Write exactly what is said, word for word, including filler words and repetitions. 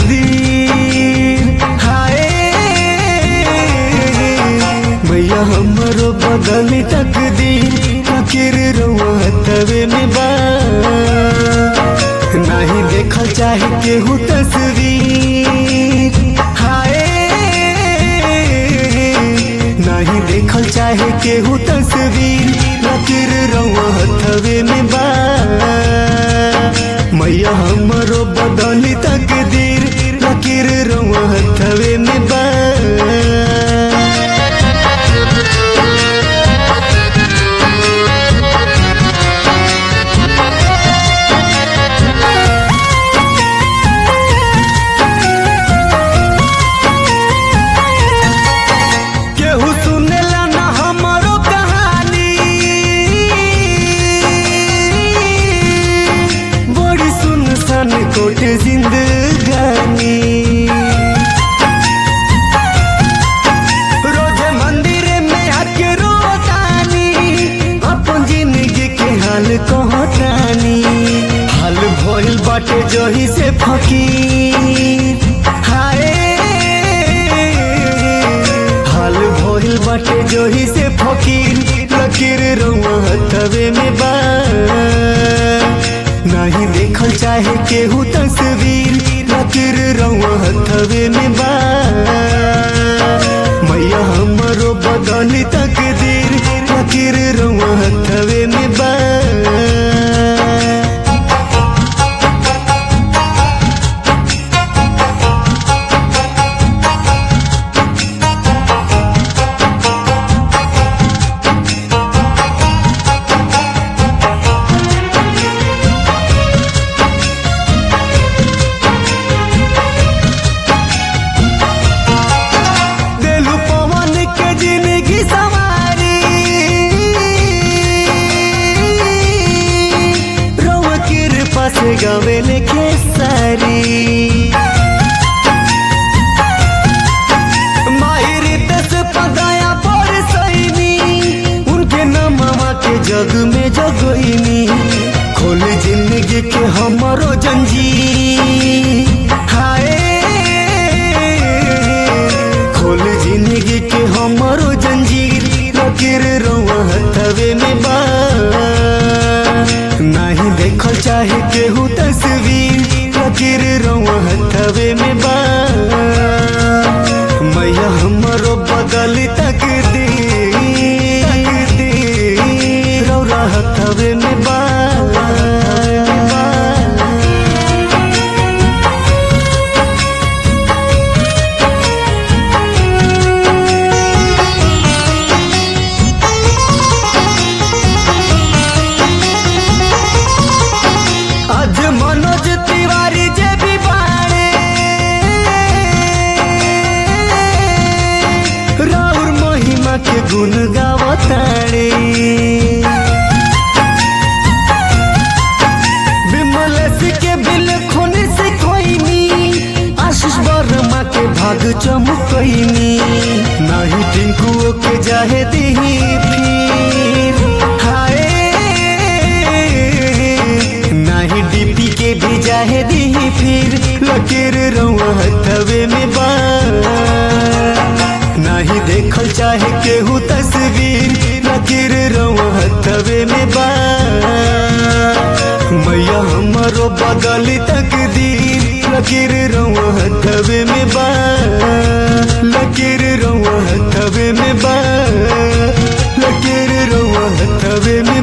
तकदीर। हाय मैया हमरो बदली तकदीर, लकीर रउआ हथवे में बा। नहीं देखल चाहे केहू तस्वीर। हाय नहीं देखल चाहे केहू तस्वीर, लकीर रउआ हथवे में बा। मैया हमरो बदली तकदीर, लकीर रउआ हथवे में बा। कोट जिंदगानी रोजे मंदिर में आके रोतानी, अपन जिंदगी के हाल कहतानी। हाल भइल बाटे जही से फकीर। हाय हाल भइल बाटे जही से फकीर, लकीर रउआ हथवे में बा। नहीं देखल चाहे केहू तस्वीर, लकीर रउआ हथवे में बा। मैया हमरो बदली तकदीर, लकीर रउआ हथवे में बा। से गावे लेके सारी माहिरी तस पदाया पर सैनी, उनके नामवा के जग में जगोइनी। खोल जिंदगी के हमरो जंजीर। हाय खोल जिंदगी के हमरो जंजीर, लकीर रउआ हथवे में बा। नहीं देखल चाहे केहू तस्वीर, लकीर रउआ हथवे में बा। मैया हमरो बदली तकदीर, तकदीर रउआ हथवे में बा। मनोज तिवारी जे भी बाड़े, राउर महिमा के गुण गावताड़े। विमलेश के बिल खून से खोइनी, आशीष वर्मा के भाग चमकैनी। नहीं टिंकू के जाहे दही फिर। हाय नहीं डीपी के भी जाहे दी फिर, लकीर रउआ हथवे में बा। नहीं देखल चाहे केहू तस्वीर, लकीर रउआ हथवे में बा। मैया हमरो बदली तकदीर, लकीर रउआ हथवे में बा। लकीर रउआ हथवे में बा, लकीर रउआ हथवे में